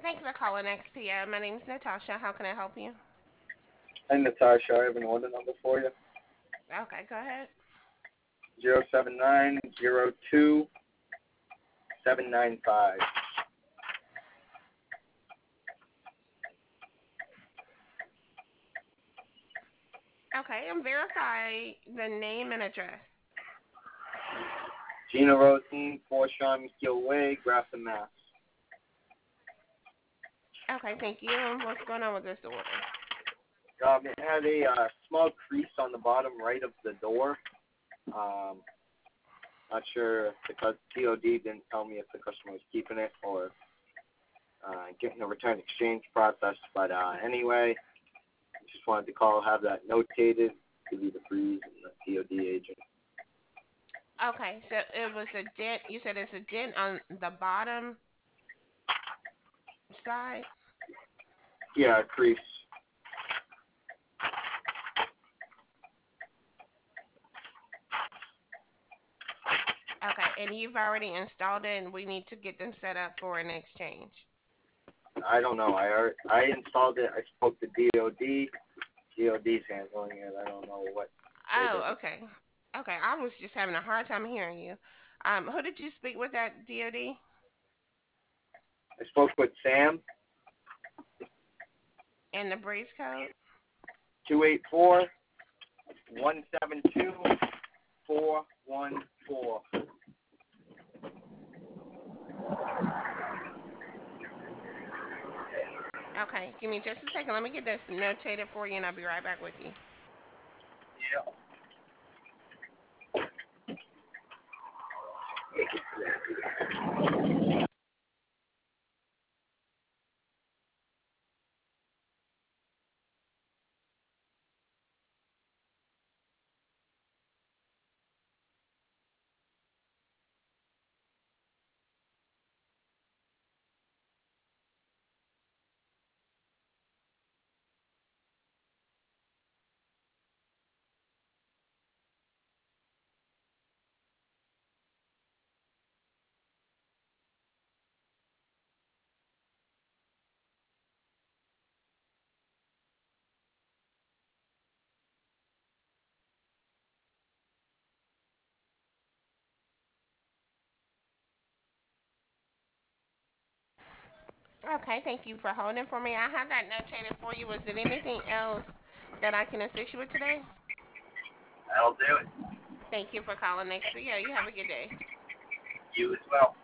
Thank you for calling XPO. My name is Natasha. How can I help you? Hi, Natasha. I have an order number for you. Okay, go ahead. 07902 795. Okay, and verify the name and address. Gina Rosen, 4 Sean McKeel Way, Grafton, Mass. Okay, thank you. And what's going on with this order? It had a small crease on the bottom right of the door. Um, Not sure because TOD didn't tell me if the customer was keeping it or getting a return exchange process. But anyway, just wanted to call, have that notated, give you the freeze and the TOD agent. Okay, so it was a dent. You said it's a dent on the bottom side. Yeah, crease. Okay, and you've already installed it, and we need to get them set up for an exchange. I don't know. I installed it. I spoke to DOD. DOD's handling it. I don't know what they did. Oh, okay. Okay, I was just having a hard time hearing you. Who did you speak with at DOD? I spoke with Sam. And the breeze code? 284-172-414. Okay, give me just a second. Let me get this notated for you, and I'll be right back with you. Yeah. Okay, thank you for holding for me. I have that notated for you. Was there anything else that I can assist you with today? That'll do it. Thank you for calling XPO. You have a good day. You as well.